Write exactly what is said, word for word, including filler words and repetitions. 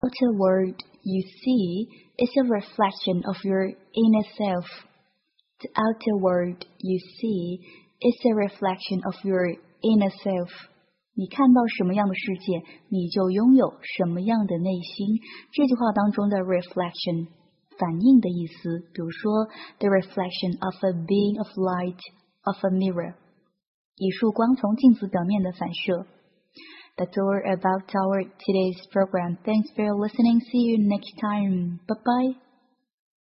outer world you see is a reflection of your inner self. The outer world you see is a reflection of your inner self. 你看到什么样的世界，你就拥有什么样的内心。这句话当中的 reflection 反映的意思，比如说 the reflection of a beam of light of a mirror， 一束光从镜子表面的反射。That's all about our today's program. Thanks for listening. See you next time. Bye bye.